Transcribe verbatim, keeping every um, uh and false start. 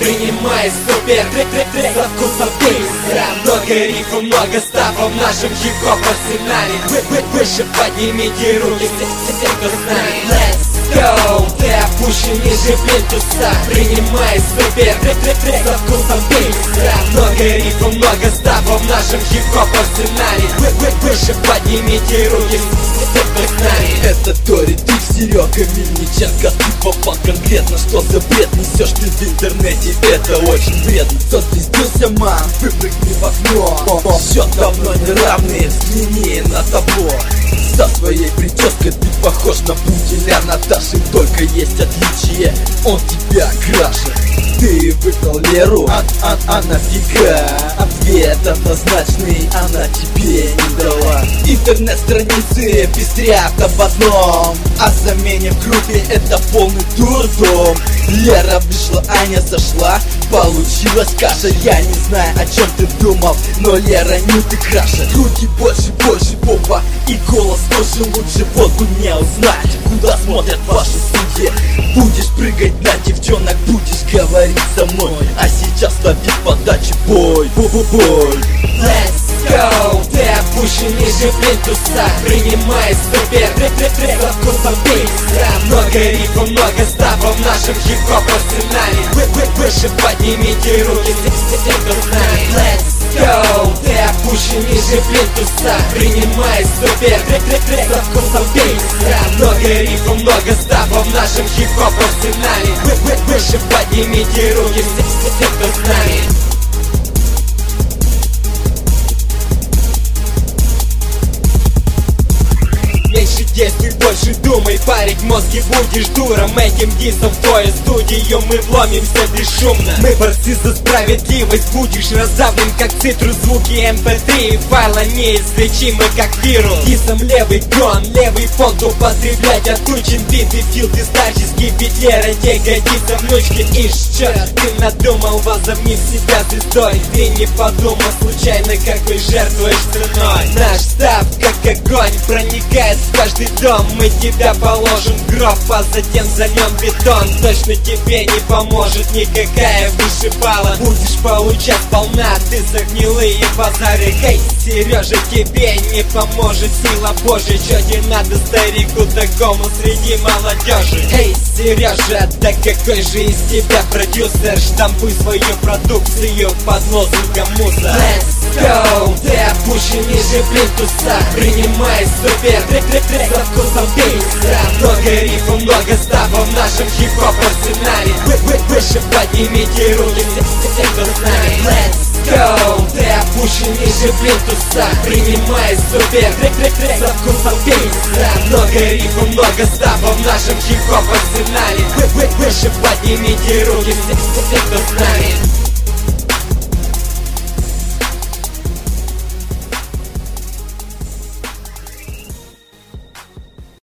принимай супер трек со вкусом бейса. Много рифов, много стафов в нашем хип-хоп арсенале. Вы, вы, выше поднимите руки, все, кто с нами. Let's go, ты опущен ниже плинтуса. Принимай супер трек со вкусом бейса. Много рифов, много стафов в нашем хип-хоп арсенале. Вы, вы, выше поднимите руки, все, кто с нами. Это Тори, Дик, Серега, Мельниченко. Ты попал конкретно, что за бред несешь ты в интернете, это очень вредно. Созвездился, мам, выпрыгни в окно. Счет давно не равный, взгляни на табло. Со своей прической ты похож на пуделя Наташи, только есть отличие, он тебя краше. Ты выгнал Леру, а, а, а нафига? Ответ однозначный, она тебе не дала. Интернет-страницы пестрят об одном: о замене в группе это полный дурдом. Лера вышла, Аня зашла, получилась каша. Я не знаю, о чем ты думал, но Лера не ты краше. Руки больше, больше попа и голос тоже лучше. Вот бы мне узнать, куда смотрят ваши судьи. Будешь прыгать на девчонок, будешь говорить со мной, а сейчас лови подачи, бой, бой. Let's go, ты опущен ниже плинтуса. Принимай супер трек со вкусом бейса. Много рифов, много стафов в нашем хип-хоп арсенале. Вы, вы, выше поднимите руки, все, кто с нами. Let's go, ты опущен ниже плинтуса. Принимай супер трек со вкусом бейса. Много рифов, много стафов в нашем хип-хоп арсенале. Вы, вы, выше поднимите руки, все, все, кто с нами. Меньше действуй, больше думай, парить мозги будешь дуром. Этим дисом в твою студию мы вломимся бесшумно. Мы борцы за справедливость, будешь раздавлен как цитрус. Звуки эм пэ три файла неизлечимы как вирус. Дисом левый гон, левый фонд употреблять отучен. Биты, филды, старческий битлера не годится внучке. Ишь, чё ты надумал, возомнив себя звездой? Ты не подумал случайно, какой жертвуешь ценой. Наш став как огонь проникает в каждый дом. Мы тебя положим в гроб, а затем зальем бетон. Точно тебе не поможет никакая вышибала. Будешь получать сполна ты за гнилые базары. Эй, Сережа, тебе не поможет сила Божья. Чё не надо старику такому среди молодежи? Эй, Сережа, да какой же из тебя продюсер? Штампуй свою продукцию под лозунгом мусор. Let's go, ты опущен ниже плинтуса. Принимай супер трек со вкусом бейса. Много рифов, много стафов в нашем хип-хоп арсенале. Вы, вы, выше поднимите руки, все, все, кто с нами. Let's go, ты опущен ниже плинтуса. Принимай супер трек со вкусом бейса. Много рифов, много стафов в нашем хип-хоп арсенале. Вы, вы, выше поднимите руки, все, все, все, кто с нами.